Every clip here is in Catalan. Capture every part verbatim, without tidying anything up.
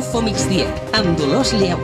Info Migdia, amb Dolors Lleu.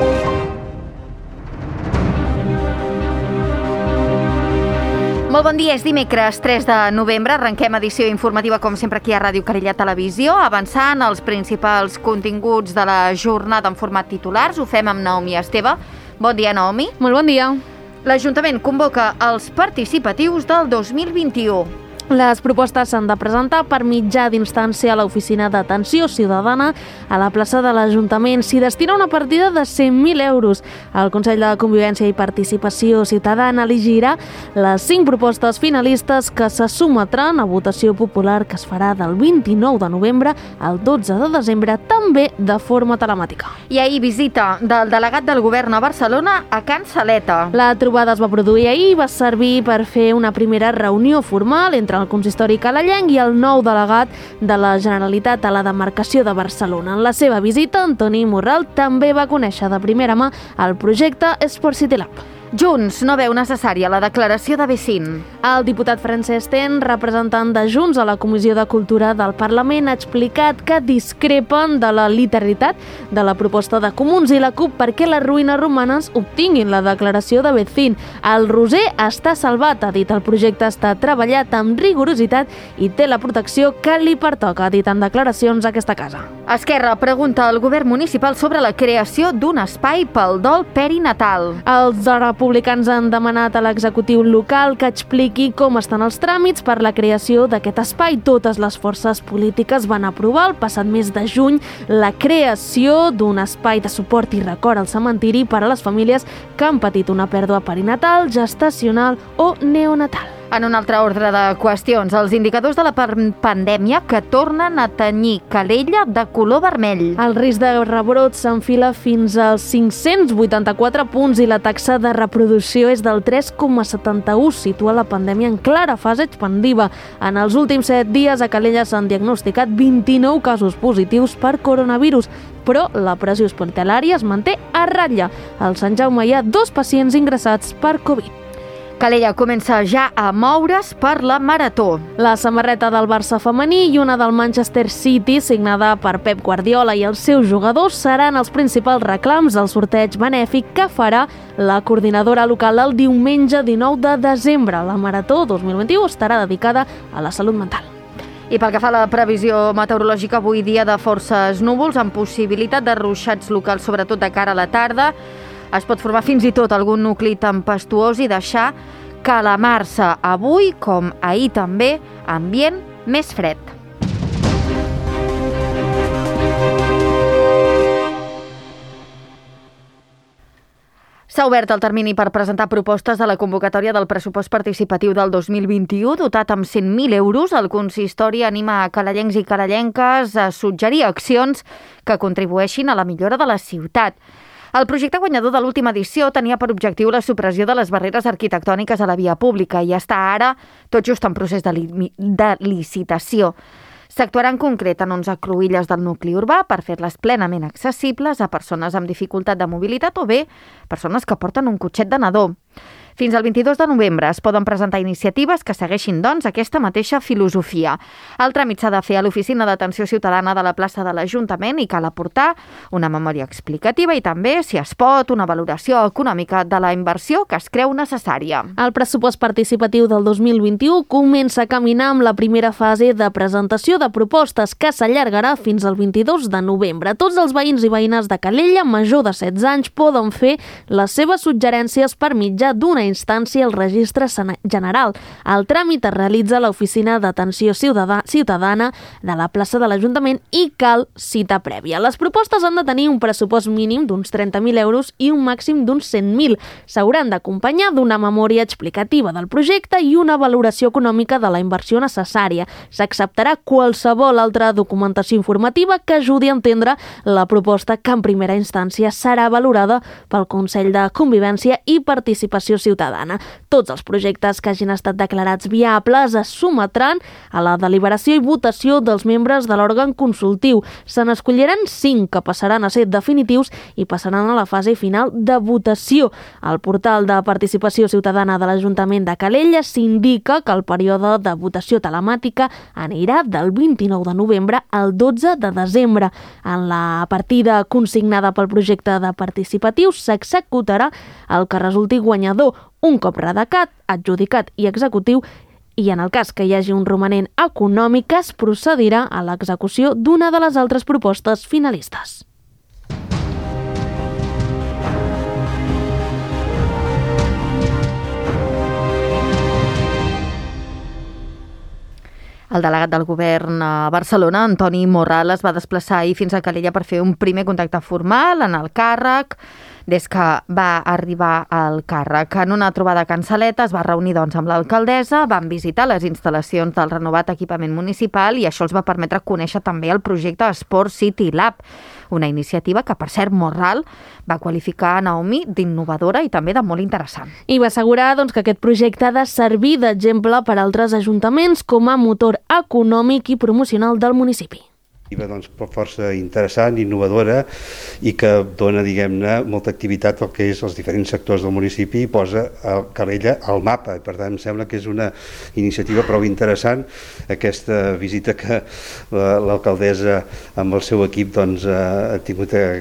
Molt bon dia, és dimecres tres de novembre, arrenquem edició informativa com sempre aquí a Ràdio Carilla Televisió, avançant els principals continguts de la jornada en format titulars. Ho fem amb Naomi Esteve. Bon dia, Naomi. Molt bon dia. L'Ajuntament convoca els participatius del dos mil vint-i-u. Les propostes s'han de presentar per mitjà d'instància a l'Oficina d'Atenció Ciutadana a la plaça de l'Ajuntament. S'hi destina una partida de cent mil euros. El Consell de Convivència i Participació Ciutadana elegirà les cinc propostes finalistes que se sotmetran a votació popular que es farà del vint-i-nou de novembre al dotze de desembre, també de forma telemàtica. I ahir visita del delegat del Govern a Barcelona a Can Saleta. La trobada es va produir ahir i va servir per fer una primera reunió formal entre el consistori calellenc i el nou delegat de la Generalitat a la demarcació de Barcelona. En la seva visita, Antoni Morral també va conèixer de primera mà el projecte Sport City Lab. Junts no veu necessària la declaració de Becín. El diputat Francesc Ten, representant de Junts a la Comissió de Cultura del Parlament, ha explicat que discrepen de la literalitat de la proposta de Comuns i la CUP perquè les ruïnes romanes obtinguin la declaració de Becín. El Roser està salvat, ha dit. El projecte està treballat amb rigorositat i té la protecció que li pertoca, ha dit en declaracions a aquesta casa. Esquerra pregunta al govern municipal sobre la creació d'un espai pel dol perinatal. Els republicans han demanat a l'executiu local que expliqui com estan els tràmits per la creació d'aquest espai. Totes les forces polítiques van aprovar el passat mes de juny la creació d'un espai de suport i record al cementiri per a les famílies que han patit una pèrdua perinatal, gestacional o neonatal. En un altre ordre de qüestions, els indicadors de la pandèmia que tornen a tenyir Calella de color vermell. El risc de rebrot s'enfila fins als cinc-cents vuitanta-quatre punts i la taxa de reproducció és del tres coma setanta-u, situa la pandèmia en clara fase expansiva. En els últims set dies a Calella s'han diagnosticat vint-i-nou casos positius per coronavirus, però la pressió hospitalària es manté a ratlla. Al Sant Jaume hi ha dos pacients ingressats per Covid. Calella comença ja a moure's per la marató. La samarreta del Barça femení i una del Manchester City, signada per Pep Guardiola i els seus jugadors, seran els principals reclams del sorteig benèfic que farà la coordinadora local el diumenge dinou de desembre. La marató dos mil vint-i-u estarà dedicada a la salut mental. I pel que fa a la previsió meteorològica, avui dia de forces núvols amb possibilitat de ruixats locals, sobretot de cara a la tarda. Es pot formar fins i tot algun nucli tempestuós i deixar calamar-se avui, com ahir també, ambient més fred. S'ha obert el termini per presentar propostes de la convocatòria del pressupost participatiu del dos mil vint-i-u, dotat amb cent mil euros. El consistori anima a calellencs i calellenques a suggerir accions que contribueixin a la millora de la ciutat. El projecte guanyador de l'última edició tenia per objectiu la supressió de les barreres arquitectòniques a la via pública i està ara tot just en procés de, li- de licitació. S'actuarà en concret en onze cruïlles del nucli urbà per fer-les plenament accessibles a persones amb dificultat de mobilitat o bé persones que porten un cotxet de nadó. Fins al vint-i-dos de novembre es poden presentar iniciatives que segueixin, doncs, aquesta mateixa filosofia. El tràmit s'ha de fer a l'Oficina d'Atenció Ciutadana de la plaça de l'Ajuntament i cal aportar una memòria explicativa i també, si es pot, una valoració econòmica de la inversió que es creu necessària. El pressupost participatiu del dos mil vint-i-u comença a caminar amb la primera fase de presentació de propostes que s'allargarà fins al vint-i-dos de novembre. Tots els veïns i veïnes de Calella major de setze anys poden fer les seves suggerències per mitjà d'una instància al registre general. El tràmit es realitza a l'Oficina d'Atenció Ciutadana de la plaça de l'Ajuntament i cal cita prèvia. Les propostes han de tenir un pressupost mínim d'uns trenta mil euros i un màxim d'uns cent mil. S'hauran d'acompanyar d'una memòria explicativa del projecte i una valoració econòmica de la inversió necessària. S'acceptarà qualsevol altra documentació informativa que ajudi a entendre la proposta, que en primera instància serà valorada pel Consell de Convivència i Participació Ciutadana ciutadana. Tots els projectes que hagin estat declarats viables es sotmetran a la deliberació i votació dels membres de l'òrgan consultiu. Se n'escolliran cinc que passaran a ser definitius i passaran a la fase final de votació. Al portal de participació ciutadana de l'Ajuntament de Calella s'indica que el període de votació telemàtica anirà del vint-i-nou de novembre al dotze de desembre. En la partida consignada pel projecte de participatiu s'executarà el que resulti guanyador un cop redactat, adjudicat i executiu, i en el cas que hi hagi un romanent econòmic es procedirà a l'execució d'una de les altres propostes finalistes. El delegat del govern a Barcelona, Antoni Morral, es va desplaçar ahir fins a Calella per fer un primer contacte formal en el càrrec des que va arribar al càrrec. En una trobada a Can Saleta es va reunir doncs, amb l'alcaldessa, van visitar les instal·lacions del renovat equipament municipal i això els va permetre conèixer també el projecte Sport City Lab, una iniciativa que, per cert, Morral va qualificar a Naomi d'innovadora i també de molt interessant. I va assegurar doncs, que aquest projecte ha de servir d'exemple per a altres ajuntaments com a motor econòmic i promocional del municipi. Doncs, força interessant, innovadora i que dona, diguem-ne, molta activitat al que és els diferents sectors del municipi i posa el Calella al mapa. Per tant, em sembla que és una iniciativa prou interessant aquesta visita que l'alcaldessa amb el seu equip doncs, ha tingut el,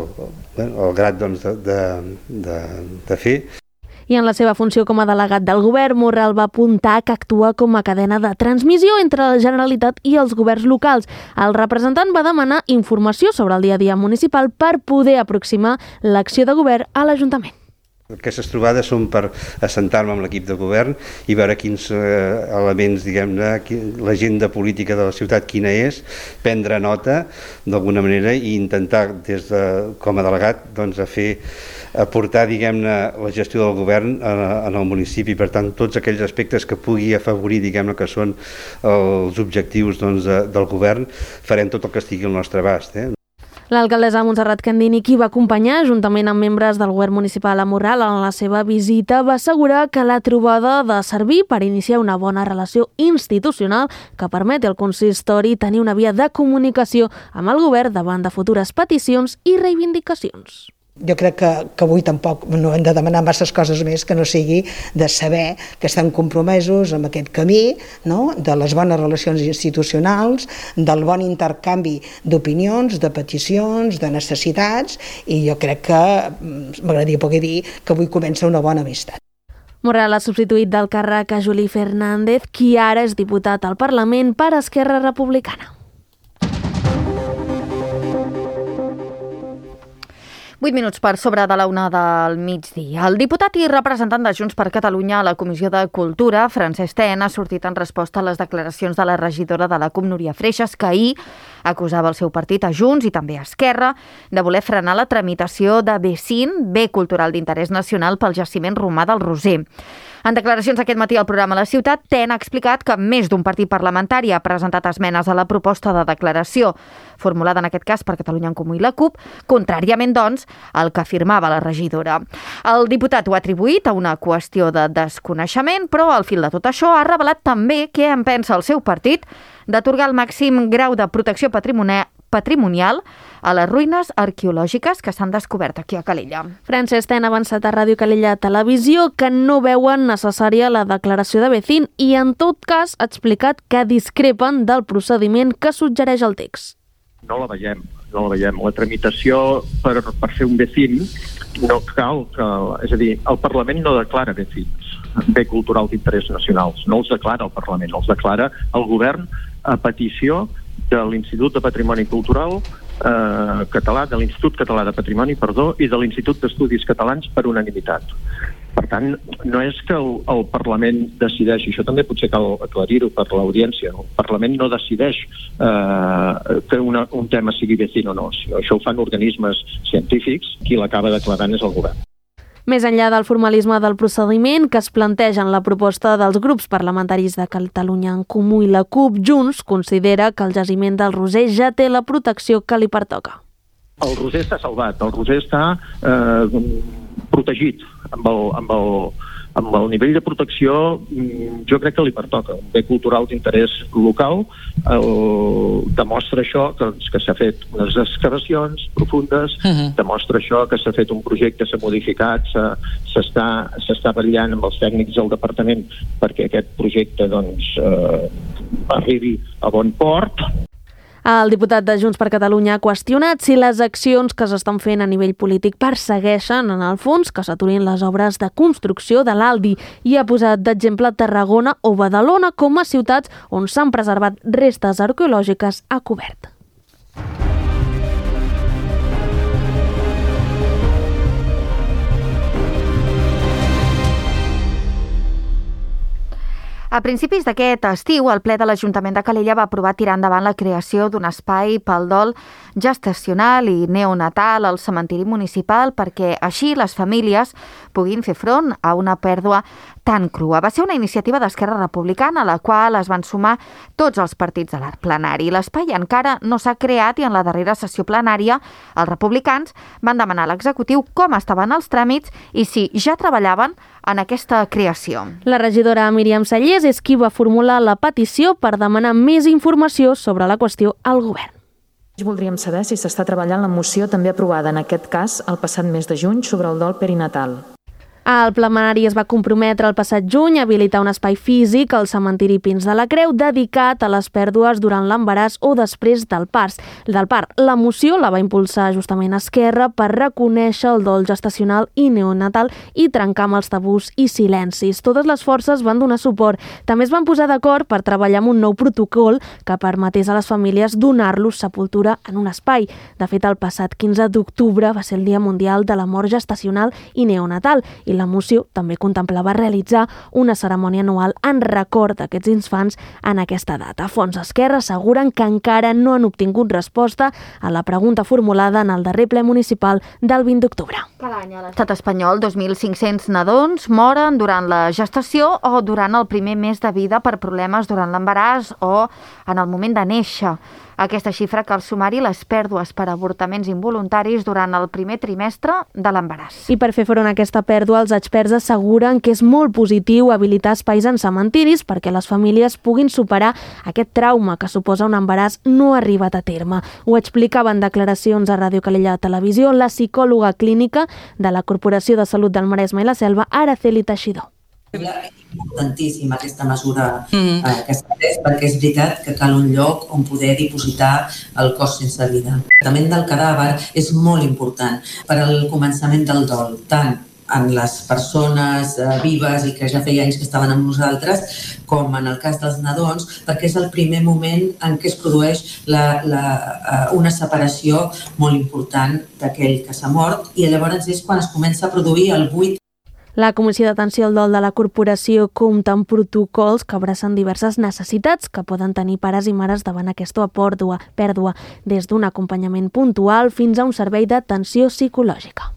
el grat doncs, de, de, de, de fer. I en la seva funció com a delegat del govern, Morral va apuntar que actua com a cadena de transmissió entre la Generalitat i els governs locals. El representant va demanar informació sobre el dia a dia municipal per poder aproximar l'acció de govern a l'Ajuntament. Aquestes trobades són per assentar-me amb l'equip de govern i veure quins eh, elements, diguem-ne, l'agenda política de la ciutat quina és, prendre nota d'alguna manera i intentar, des de, com a delegat, doncs, a fer, aportar, diguem-ne, la gestió del govern en, en el municipi. Per tant, tots aquells aspectes que pugui afavorir, diguem-ne, que són els objectius doncs, de, del govern, farem tot el que estigui al nostre abast. Eh? L'alcaldessa Montserrat Candini, qui va acompanyar, juntament amb membres del govern municipal a Morral en la seva visita, va assegurar que la trobada ha de servir per iniciar una bona relació institucional que permeti al consistori tenir una via de comunicació amb el govern davant de futures peticions i reivindicacions. Jo crec que, que avui tampoc no hem de demanar masses coses més que no sigui de saber que estan compromesos amb aquest camí, no? De les bones relacions institucionals, del bon intercanvi d'opinions, de peticions, de necessitats, i jo crec que m'agradaria poder dir que avui comença una bona amistat. Morral ha substituït del càrrec a Juli Fernández, qui ara és diputat al Parlament per Esquerra Republicana. vuit minuts per sobre de la una del migdia. El diputat i representant de Junts per Catalunya a la Comissió de Cultura, Francesc Ten, ha sortit en resposta a les declaracions de la regidora de la C U M, Núria Freixas, que ahir acusava el seu partit, a Junts i també a Esquerra, de voler frenar la tramitació de B cinc, Bé Cultural d'Interès Nacional, pel jaciment romà del Roser. En declaracions aquest matí al programa La Ciutat, Ten ha explicat que més d'un partit parlamentari ha presentat esmenes a la proposta de declaració, formulada en aquest cas per Catalunya en Comú i la C U P, contràriament, doncs, al que afirmava la regidora. El diputat ho ha atribuït a una qüestió de desconeixement, però al fil de tot això ha revelat també què en pensa el seu partit d'atorgar el màxim grau de protecció patrimonial patrimonial a les ruïnes arqueològiques que s'han descobert aquí a Calella. Francesc Ten ha avançat a Ràdio Calella Televisió que no veuen necessària la declaració de B cinc i, en tot cas, ha explicat que discrepen del procediment que suggereix el text. No la veiem, no la veiem. La tramitació per, per fer un B cinc no cal que... És a dir, el Parlament no declara B cincs, bé cultural d'interès nacionals. No els declara el Parlament, els declara el govern a petició de l'Institut de Patrimoni Cultural eh, català, de l'Institut Català de Patrimoni, perdó, i de l'Institut d'Estudis Catalans per unanimitat. Per tant, no és que el, el Parlament decideixi, això també potser cal aclarir-ho per l'audiència, el Parlament no decideix eh, que una, un tema sigui B cinc o no, sinó això ho fan organismes científics, qui l'acaba declarant és el govern. Més enllà del formalisme del procediment que es planteja en la proposta dels grups parlamentaris de Catalunya en Comú i la C U P, Junts considera que el jaciment del Roser ja té la protecció que li pertoca. El Roser està salvat, el Roser està eh, protegit amb el, amb el, amb el nivell de protecció jo crec que li pertoca. Un bé cultural d'interès local el, demostra això que, que s'ha fet unes excavacions profundes, uh-huh. demostra això que s'ha fet un projecte, s'ha modificat, s'està s'està vetllant amb els tècnics del departament perquè aquest projecte doncs, eh, arribi a bon port. El diputat de Junts per Catalunya ha qüestionat si les accions que s'estan fent a nivell polític persegueixen, en el fons, que s'aturin les obres de construcció de l'Aldi i ha posat d'exemple Tarragona o Badalona com a ciutats on s'han preservat restes arqueològiques a cobert. A principis d'aquest estiu, el ple de l'Ajuntament de Calella va aprovar tirar endavant la creació d'un espai pel dol gestacional i neonatal al cementiri municipal perquè així les famílies puguin fer front a una pèrdua tan crua. Va ser una iniciativa d'Esquerra Republicana a la qual es van sumar tots els partits de l'arc plenari. L'espai encara no s'ha creat i en la darrera sessió plenària els republicans van demanar a l'executiu com estaven els tràmits i si ja treballaven en aquesta creació. La regidora Míriam Sallés és qui va formular la petició per demanar més informació sobre la qüestió al govern. Voldríem saber si s'està treballant la moció també aprovada en aquest cas el passat mes de juny sobre el dol perinatal. El plenari es va comprometre el passat juny a habilitar un espai físic al cementiri Pins de la Creu dedicat a les pèrdues durant l'embaràs o després del part. Del part. La moció la va impulsar justament Esquerra per reconèixer el dol gestacional i neonatal i trencar amb els tabús i silencis. Totes les forces van donar suport. També es van posar d'acord per treballar amb un nou protocol que permetés a les famílies donar-los sepultura en un espai. De fet, el passat quinze d'octubre va ser el Dia Mundial de la Mort Gestacional i Neonatal i la moció també contemplava realitzar una cerimònia anual en record d'aquests infants en aquesta data. Fons Esquerra asseguren que encara no han obtingut resposta a la pregunta formulada en el darrer ple municipal del vint d'octubre. Cada any a l'estat espanyol, dos mil cinc-cents nadons moren durant la gestació o durant el primer mes de vida per problemes durant l'embaràs o en el moment de néixer. Aquesta xifra cal sumar-hi les pèrdues per avortaments involuntaris durant el primer trimestre de l'embaràs. I per fer front a aquesta pèrdua, els experts asseguren que és molt positiu habilitar espais en cementiris perquè les famílies puguin superar aquest trauma que suposa un embaràs no arribat a terme. Ho explicava en declaracions a Ràdio Calella Televisió la psicòloga clínica de la Corporació de Salut del Maresme i la Selva, Araceli Teixidor. És importantíssima aquesta mesura mm. eh, que s'ha pres perquè és veritat que cal un lloc on poder dipositar el cos sense vida. El tractament del cadàver és molt important per al començament del dol, tant en les persones eh, vives i que ja feia anys que estaven amb nosaltres, com en el cas dels nadons, perquè és el primer moment en què es produeix la, la, eh, una separació molt important d'aquell que s'ha mort i llavors és quan es comença a produir el buit. La Comissió d'Atenció al Dol de la Corporació compta amb protocols que abracen diverses necessitats que poden tenir pares i mares davant aquesta pèrdua, pèrdua des d'un acompanyament puntual fins a un servei d'atenció psicològica.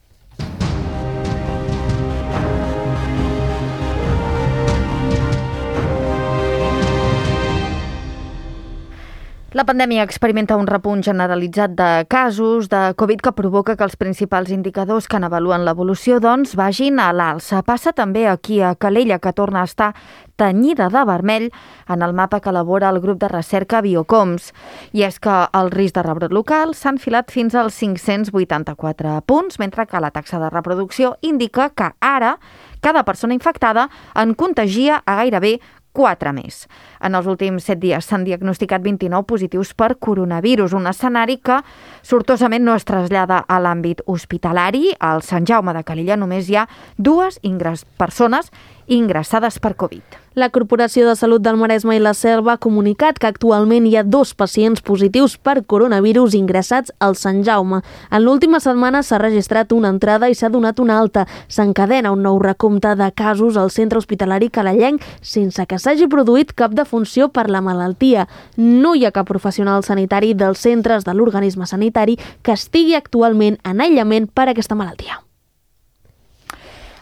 La pandèmia experimenta un repunt generalitzat de casos de Covid que provoca que els principals indicadors que n'avaluen l'evolució doncs, vagin a l'alça. Passa també aquí a Calella, que torna a estar tenyida de vermell en el mapa que elabora el grup de recerca Biocoms. I és que el risc de rebrot local s'ha enfilat fins als cinc-cents vuitanta-quatre punts, mentre que la taxa de reproducció indica que ara cada persona infectada en contagia a gairebé quatre més. En els últims set dies s'han diagnosticat vint-i-nou positius per coronavirus, un escenari que sortosament no es trasllada a l'àmbit hospitalari. Al Sant Jaume de Calella només hi ha dues ingress- persones ingressades per Covid. La Corporació de Salut del Maresme i la Selva ha comunicat que actualment hi ha dos pacients positius per coronavirus ingressats al Sant Jaume. En l'última setmana s'ha registrat una entrada i s'ha donat una alta. S'encadena un nou recompte de casos al centre hospitalari calellenc sense que s'hagi produït cap defunció per la malaltia. No hi ha cap professional sanitari dels centres de l'organisme sanitari que estigui actualment en aïllament per aquesta malaltia.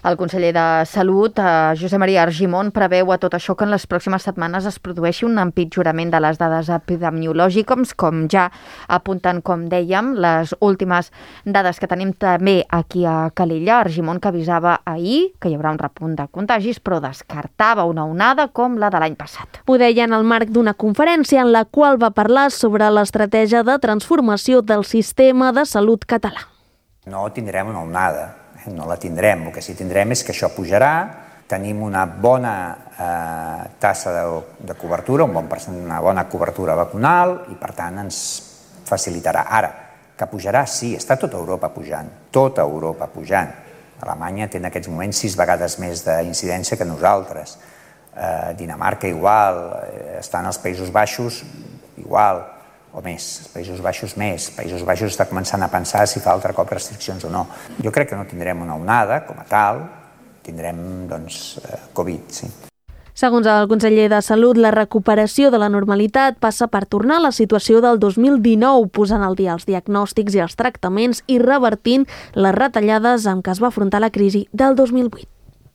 El conseller de Salut, Josep Maria Argimon, preveu a tot això que en les pròximes setmanes es produeixi un empitjorament de les dades epidemiològiques, com ja apunten, com dèiem, les últimes dades que tenim també aquí a Calella. Argimon, que avisava ahir que hi haurà un repunt de contagis, però descartava una onada com la de l'any passat. Ho deia en el marc d'una conferència en la qual va parlar sobre l'estratègia de transformació del sistema de salut català. No tindrem una onada. No la tindrem, el que sí tindrem és que això pujarà, tenim una bona eh, tassa de, de cobertura, un bon percent, una bona cobertura vacunal i per tant ens facilitarà. Ara, que pujarà, sí, està tota Europa pujant, tota Europa pujant. Alemanya té en aquests moments sis vegades més d'incidència que nosaltres, eh, Dinamarca igual, eh, estan als Països Baixos igual, o més, els Països Baixos més. Els Països Baixos està començant a pensar si fa altre cop restriccions o no. Jo crec que no tindrem una onada com a tal, tindrem, doncs, Covid, sí. Segons el conseller de Salut, la recuperació de la normalitat passa per tornar a la situació del dos mil dinou, posant al dia els diagnòstics i els tractaments i revertint les retallades amb què es va afrontar la crisi del dos mil vuit.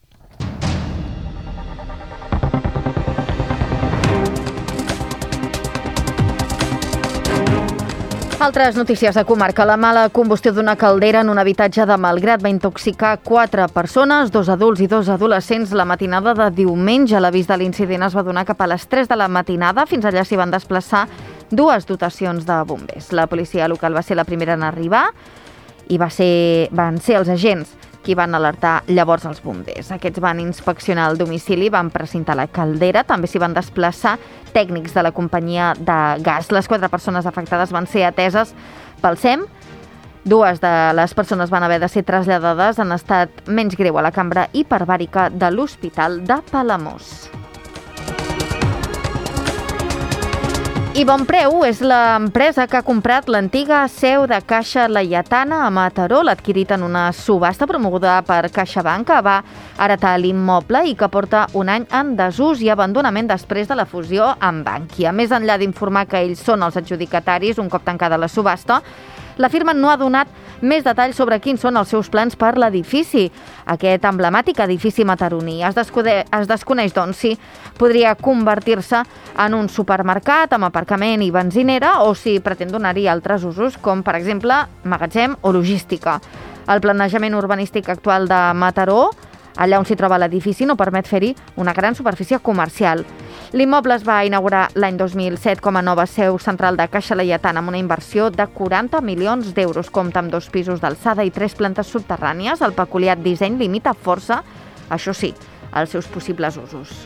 Altres notícies de comarca. La mala combustió d'una caldera en un habitatge de Malgrat va intoxicar quatre persones, dos adults i dos adolescents, la matinada de diumenge. L'avís de l'incident es va donar cap a les tres de la matinada. Fins allà s'hi van desplaçar dues dotacions de bombers. La policia local va ser la primera en arribar i va ser, van ser els agents qui van alertar llavors els bombers. Aquests van inspeccionar el domicili, van precintar la caldera, també s'hi van desplaçar tècnics de la companyia de gas. Les quatre persones afectades van ser ateses pel S E M. Dues de les persones van haver de ser traslladades en estat menys greu a la cambra hiperbàrica de l'Hospital de Palamós. I Bonpreu és l'empresa que ha comprat l'antiga seu de Caixa Laietana a Mataró. L'ha adquirit en una subhasta promoguda per CaixaBank, que va heretar l'immoble i que porta un any en desús i abandonament després de la fusió amb Bankia. Més enllà d'informar que ells són els adjudicataris un cop tancada la subhasta, la firma no ha donat més detalls sobre quins són els seus plans per l'edifici, aquest emblemàtic edifici mataroní. Es, es desconeix, doncs, si podria convertir-se en un supermercat amb aparcament i benzinera o si pretén donar-hi altres usos, com, per exemple, magatzem o logística. El planejament urbanístic actual de Mataró, allà on s'hi troba l'edifici, no permet fer-hi una gran superfície comercial. L'immoble es va inaugurar l'any dos mil set com a nova seu central de Caixa Laietana amb una inversió de quaranta milions d'euros. Compta amb dos pisos d'alçada i tres plantes subterrànies. El peculiar disseny limita força, això sí, els seus possibles usos.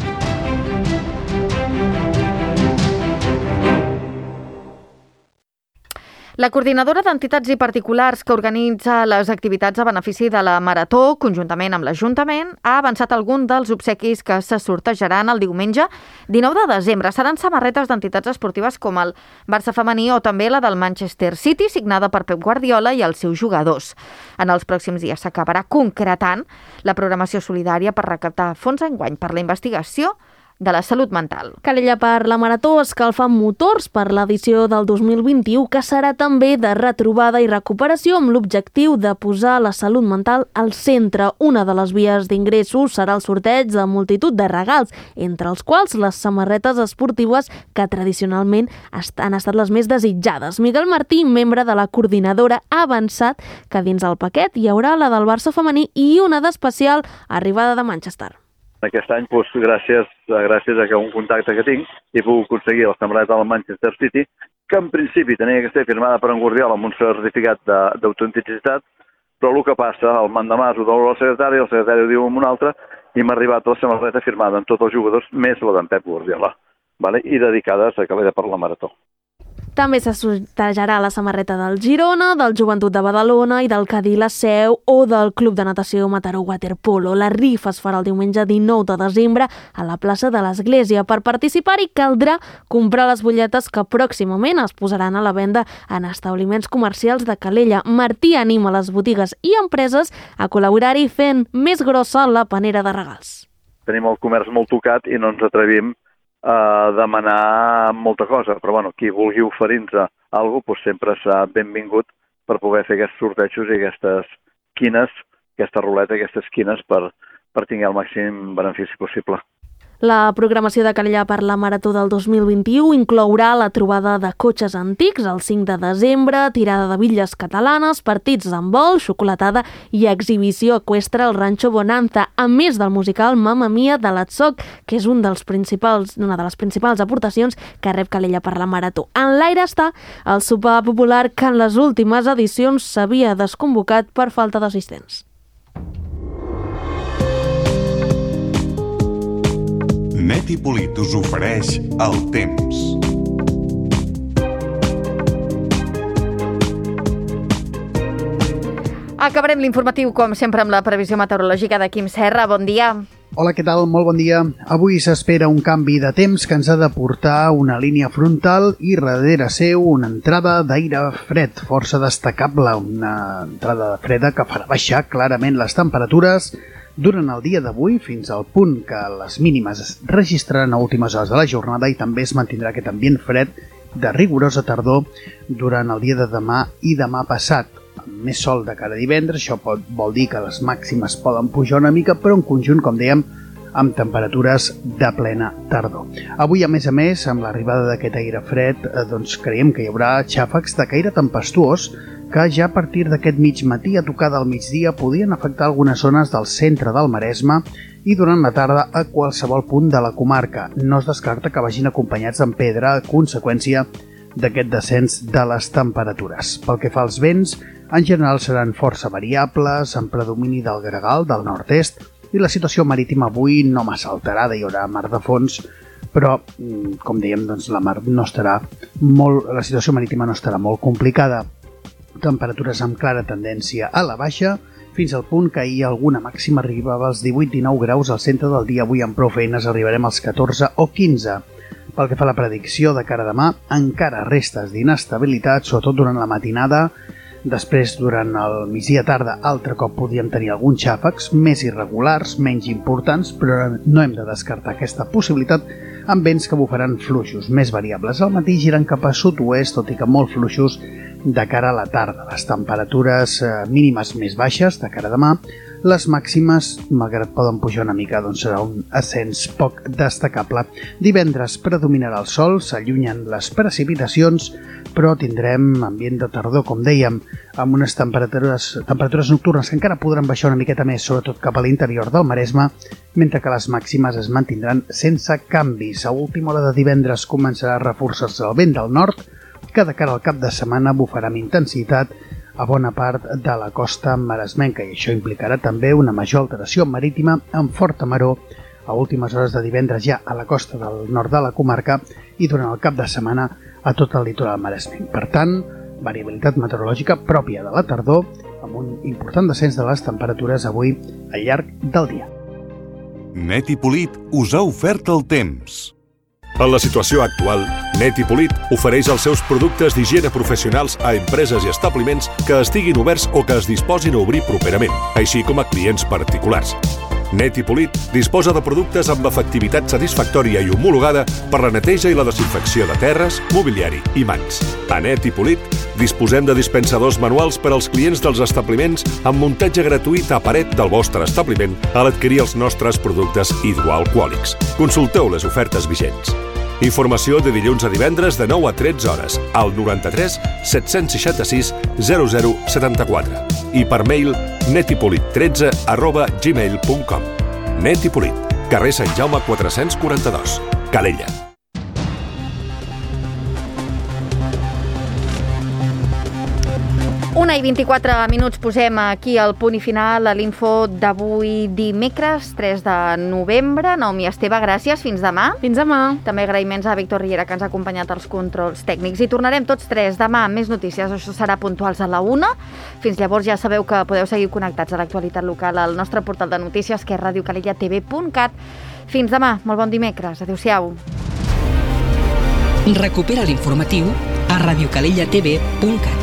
La coordinadora d'entitats i particulars que organitza les activitats a benefici de la Marató, conjuntament amb l'Ajuntament, ha avançat algun dels obsequis que se sortejaran el diumenge dinou de desembre. Seran samarretes d'entitats esportives com el Barça femení o també la del Manchester City, signada per Pep Guardiola i els seus jugadors. En els pròxims dies s'acabarà concretant la programació solidària per recaptar fons enguany per la investigació de la salut mental. Calella per la Marató escalfa motors per l'edició del dos mil vint-i-u, que serà també de retrobada i recuperació amb l'objectiu de posar la salut mental al centre. Una de les vies d'ingressos serà el sorteig de multitud de regals, entre els quals les samarretes esportives que tradicionalment han estat les més desitjades. Miguel Martí, membre de la coordinadora, ha avançat que dins el paquet hi haurà la del Barça femení i una d'especial arribada de Manchester. Aquest any, doncs, gràcies, gràcies a que un contacte que tinc, he pogut aconseguir la samarreta del Manchester City, que en principi tenia que ser firmada per en Guardiola amb un certificat d'autenticitat, però el que passa, el mandamàs ho deu al secretari, el secretari ho diu amb un altre, i m'ha arribat la samarreta firmada amb tots els jugadors, més la d'en Pep Guardiola, vale? I dedicades a Calella per la Marató. També se sortejarà la samarreta del Girona, del Joventut de Badalona i del Cadí la Seu o del Club de Natació Mataró Waterpolo. La rifa es farà el diumenge dinou de desembre a la plaça de l'Església. Per participar-hi caldrà comprar les butlletes que pròximament es posaran a la venda en establiments comercials de Calella. Martí anima les botigues i empreses a col·laborar-hi fent més grossa la panera de regals. Tenim el comerç molt tocat i no ens atrevim a demanar molta cosa, però bueno, qui vulgui oferir-nos alguna cosa, doncs sempre serà benvingut per poder fer aquests sortejos i aquestes quines aquesta ruleta, aquestes esquines per, per tenir el màxim benefici possible. La programació de Calella per la Marató del dos mil vint-i-u inclourà la trobada de cotxes antics el cinc de desembre, tirada de bitlles catalanes, partits d'handbol, xocolatada i exhibició eqüestre al Rancho Bonanza, a més del musical Mamma Mia de l'Atsoc, que és un dels principals, una de les principals aportacions que rep Calella per la Marató. En l'aire està el sopar popular que en les últimes edicions s'havia desconvocat per falta d'assistents. Net i Polit us ofereix el temps. Acabarem l'informatiu, com sempre, amb la previsió meteorològica de Quim Serra. Bon dia. Hola, què tal? Molt bon dia. Avui s'espera un canvi de temps que ens ha de portar una línia frontal i darrere seu una entrada d'aire fred, força destacable, una entrada freda que farà baixar clarament les temperatures durant el dia d'avui fins al punt que les mínimes es registraran a últimes hores de la jornada i també es mantindrà aquest ambient fred de rigorosa tardor durant el dia de demà i demà passat. Amb més sol de cara a divendres, això pot, vol dir que les màximes poden pujar una mica, però en conjunt, com dèiem, amb temperatures de plena tardor. Avui, a més a més, amb l'arribada d'aquest aire fred, eh, doncs creiem que hi haurà xàfecs de caire tempestuós que ja a partir d'aquest mig matí a tocar del migdia podien afectar algunes zones del centre del Maresme i durant la tarda a qualsevol punt de la comarca. No es descarta que vagin acompanyats amb pedra a conseqüència d'aquest descens de les temperatures. Pel que fa als vents, en general seran força variables, amb predomini del gregal, del nord-est, i la situació marítima avui no massa alterada, hi haurà mar de fons, però, com dèiem, doncs, la mar no estarà molt, la situació marítima no estarà molt complicada. Temperatures amb clara tendència a la baixa, fins al punt que ahir alguna màxima arribava als divuit dinou graus al centre del dia. Avui amb prou feines arribarem als catorze o quinze. Pel que fa a la predicció de cara a demà, encara restes d'inestabilitat, sobretot durant la matinada. Després, durant el migdia tarda, altre cop podríem tenir alguns xàfecs més irregulars, menys importants, però no hem de descartar aquesta possibilitat amb vents que bufaran fluixos, més variables. Al matí giren cap a sud-oest, tot i que molt fluixos de cara a la tarda. Les temperatures mínimes més baixes de cara a demà, les màximes, malgrat poden pujar una mica, doncs serà un ascens poc destacable. Divendres predominarà el sol, s'allunyen les precipitacions, però tindrem ambient de tardor, com dèiem, amb unes temperatures, temperatures nocturnes que encara podran baixar una miqueta més, sobretot cap a l'interior del Maresme, mentre que les màximes es mantindran sense canvis. A última hora de divendres començarà a reforçar-se el vent del nord, que de cara al cap de setmana bufarà amb intensitat a bona part de la costa maresmenca, i això implicarà també una major alteració marítima amb forta maror a últimes hores de divendres ja a la costa del nord de la comarca i durant el cap de setmana a tot el litoral maresmenc. Per tant, variabilitat meteorològica pròpia de la tardor amb un important descens de les temperatures avui al llarg del dia. Net i Polit us ha ofert el temps. En la situació actual, Net i Polit ofereix els seus productes d'higiene professionals a empreses i establiments que estiguin oberts o que es disposin a obrir properament, així com a clients particulars. Net i Polit disposa de productes amb efectivitat satisfactòria i homologada per la neteja i la desinfecció de terres, mobiliari i mans. A Net i Polit disposem de dispensadors manuals per als clients dels establiments amb muntatge gratuït a paret del vostre establiment a l'adquirir els nostres productes hidroalcohòlics. Consulteu les ofertes vigents. Informació de dilluns a divendres de nou a tretze hores al noranta-tres set-cents seixanta-sis zero zero setanta-quatre i per mail netipolit tretze arroba gmail punt com. Net i Polit, carrer Sant Jaume quatre-cents quaranta-dos, Calella. Una i vint-i-quatre minuts, posem aquí el punt i final a l'info d'avui dimecres, tres de novembre. Naomi Esteve, gràcies. Fins demà. Fins demà. També agraïments a Víctor Riera, que ens ha acompanyat als controls tècnics. I tornarem tots tres demà amb més notícies. Això serà puntuals a la una. Fins llavors ja sabeu que podeu seguir connectats a l'actualitat local al nostre portal de notícies, que és radio calella t v punt cat. Fins demà. Molt bon dimecres. Adéu-siau. Recupera l'informatiu a radio calella t v punt cat.